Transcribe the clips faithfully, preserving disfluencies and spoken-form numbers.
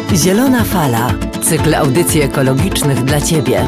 Zielona Fala. Cykl audycji ekologicznych dla Ciebie.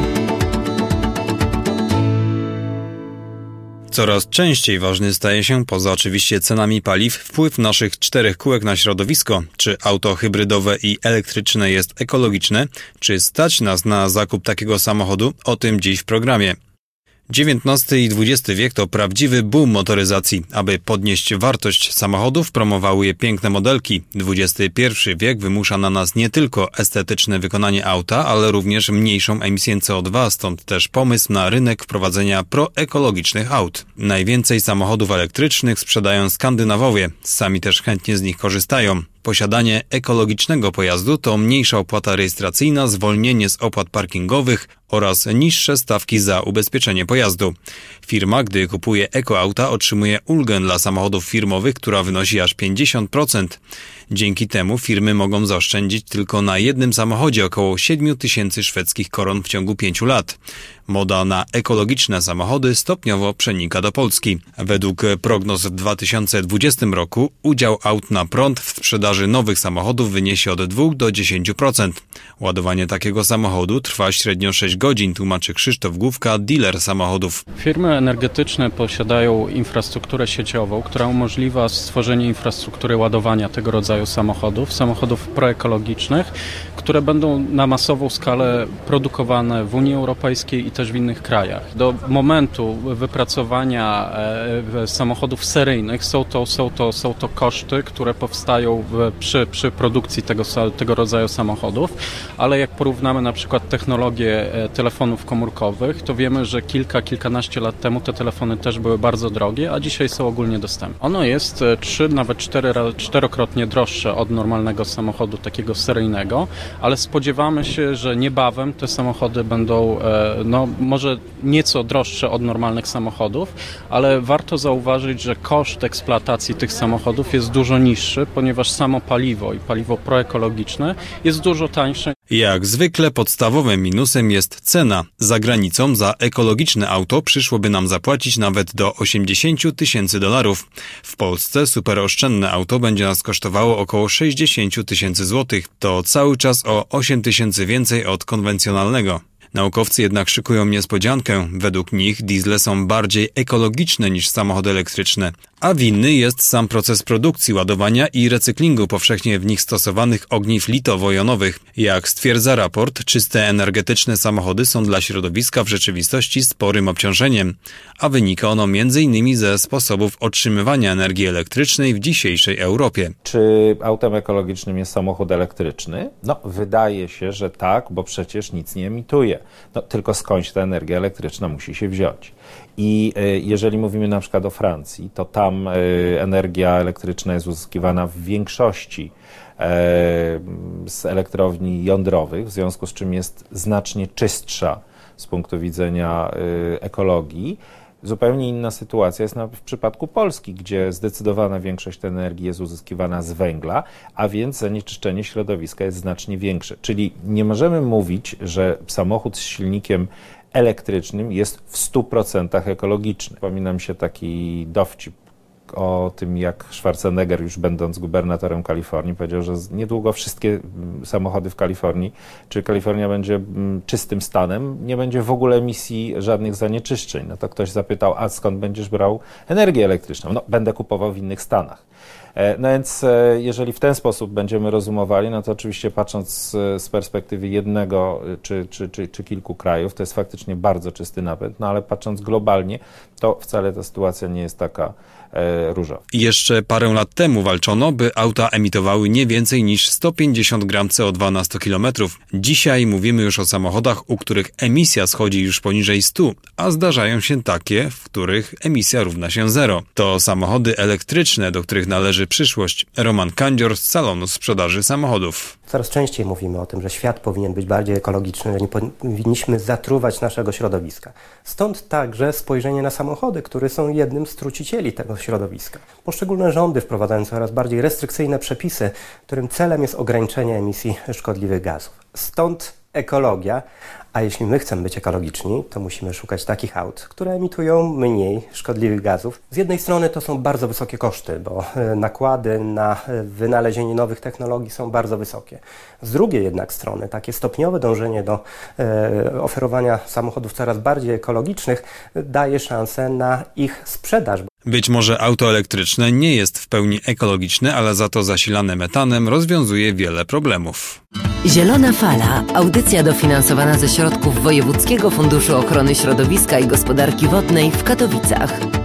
Coraz częściej ważny staje się, poza oczywiście cenami paliw, wpływ naszych czterech kółek na środowisko. Czy auto hybrydowe i elektryczne jest ekologiczne? Czy stać nas na zakup takiego samochodu? O tym dziś w programie. dziewiętnasty i dwudziesty wiek to prawdziwy boom motoryzacji. Aby podnieść wartość samochodów, promowały je piękne modelki. dwudziesty pierwszy wiek wymusza na nas nie tylko estetyczne wykonanie auta, ale również mniejszą emisję C O dwa, stąd też pomysł na rynek wprowadzenia proekologicznych aut. Najwięcej samochodów elektrycznych sprzedają Skandynawowie. Sami też chętnie z nich korzystają. Posiadanie ekologicznego pojazdu to mniejsza opłata rejestracyjna, zwolnienie z opłat parkingowych oraz niższe stawki za ubezpieczenie pojazdu. Firma, gdy kupuje ekoauta, otrzymuje ulgę dla samochodów firmowych, która wynosi aż pięćdziesiąt procent. Dzięki temu firmy mogą zaoszczędzić tylko na jednym samochodzie około siedem tysięcy szwedzkich koron w ciągu pięciu lat. Moda na ekologiczne samochody stopniowo przenika do Polski. Według prognoz w dwa tysiące dwudziestym roku udział aut na prąd w sprzedaży nowych samochodów wyniesie od dwóch do dziesięciu procent. Ładowanie takiego samochodu trwa średnio sześć godzin, tłumaczy Krzysztof Główka, dealer samochodów. Firmy energetyczne posiadają infrastrukturę sieciową, która umożliwia stworzenie infrastruktury ładowania tego rodzaju samochodów, samochodów proekologicznych, które będą na masową skalę produkowane w Unii Europejskiej i też w innych krajach. Do momentu wypracowania e, samochodów seryjnych są to, są to, są to koszty, które powstają w, przy, przy produkcji tego, tego rodzaju samochodów, ale jak porównamy na przykład technologię e, telefonów komórkowych, to wiemy, że kilka, kilkanaście lat temu te telefony też były bardzo drogie, a dzisiaj są ogólnie dostępne. Ono jest e, trzy, nawet cztery, czterokrotnie droższe od normalnego samochodu takiego seryjnego, ale spodziewamy się, że niebawem te samochody będą e, no, może nieco droższe od normalnych samochodów, ale warto zauważyć, że koszt eksploatacji tych samochodów jest dużo niższy, ponieważ samo paliwo i paliwo proekologiczne jest dużo tańsze. Jak zwykle podstawowym minusem jest cena. Za granicą za ekologiczne auto przyszłoby nam zapłacić nawet do osiemdziesiąt tysięcy dolarów. W Polsce superoszczędne auto będzie nas kosztowało około sześćdziesiąt tysięcy złotych. To cały czas o osiem tysięcy więcej od konwencjonalnego. Naukowcy jednak szykują niespodziankę. Według nich diesle są bardziej ekologiczne niż samochody elektryczne, a winny jest sam proces produkcji, ładowania i recyklingu powszechnie w nich stosowanych ogniw litowo-jonowych. Jak stwierdza raport, czyste energetyczne samochody są dla środowiska w rzeczywistości sporym obciążeniem, a wynika ono między innymi ze sposobów otrzymywania energii elektrycznej w dzisiejszej Europie. Czy autem ekologicznym jest samochód elektryczny? No, wydaje się, że tak, bo przecież nic nie emituje. No, tylko skądś ta energia elektryczna musi się wziąć. I y, jeżeli mówimy na przykład o Francji, to tam y, energia elektryczna jest uzyskiwana w większości y, z elektrowni jądrowych, w związku z czym jest znacznie czystsza z punktu widzenia y, ekologii. Zupełnie inna sytuacja jest na, w przypadku Polski, gdzie zdecydowana większość tej energii jest uzyskiwana z węgla, a więc zanieczyszczenie środowiska jest znacznie większe. Czyli nie możemy mówić, że samochód z silnikiem elektrycznym jest w stu procentach ekologiczny. Przypomina mi się taki dowcip o tym, jak Schwarzenegger, już będąc gubernatorem Kalifornii, powiedział, że niedługo wszystkie samochody w Kalifornii, czy Kalifornia będzie czystym stanem, nie będzie w ogóle emisji żadnych zanieczyszczeń. No to ktoś zapytał, a skąd będziesz brał energię elektryczną? No, będę kupował w innych stanach. No więc jeżeli w ten sposób będziemy rozumowali, no to oczywiście patrząc z, z perspektywy jednego czy, czy, czy, czy kilku krajów, to jest faktycznie bardzo czysty napęd, no ale patrząc globalnie, to wcale ta sytuacja nie jest taka e, różowa. Jeszcze parę lat temu walczono, by auta emitowały nie więcej niż sto pięćdziesiąt gramów C O dwa na sto kilometrów. Dzisiaj mówimy już o samochodach, u których emisja schodzi już poniżej stu, a zdarzają się takie, w których emisja równa się zero. To samochody elektryczne, do których należy przyszłość. Roman Kandzior z salonu sprzedaży samochodów. Coraz częściej mówimy o tym, że świat powinien być bardziej ekologiczny, że nie powinniśmy zatruwać naszego środowiska. Stąd także spojrzenie na samochody, które są jednym z trucicieli tego środowiska. Poszczególne rządy wprowadzają coraz bardziej restrykcyjne przepisy, którym celem jest ograniczenie emisji szkodliwych gazów. Stąd ekologia. A jeśli my chcemy być ekologiczni, to musimy szukać takich aut, które emitują mniej szkodliwych gazów. Z jednej strony to są bardzo wysokie koszty, bo nakłady na wynalezienie nowych technologii są bardzo wysokie. Z drugiej jednak strony takie stopniowe dążenie do e, oferowania samochodów coraz bardziej ekologicznych daje szansę na ich sprzedaż. Być może auto elektryczne nie jest w pełni ekologiczne, ale za to zasilane metanem rozwiązuje wiele problemów. Zielona Fala. Audycja dofinansowana ze środków Wojewódzkiego Funduszu Ochrony Środowiska i Gospodarki Wodnej w Katowicach.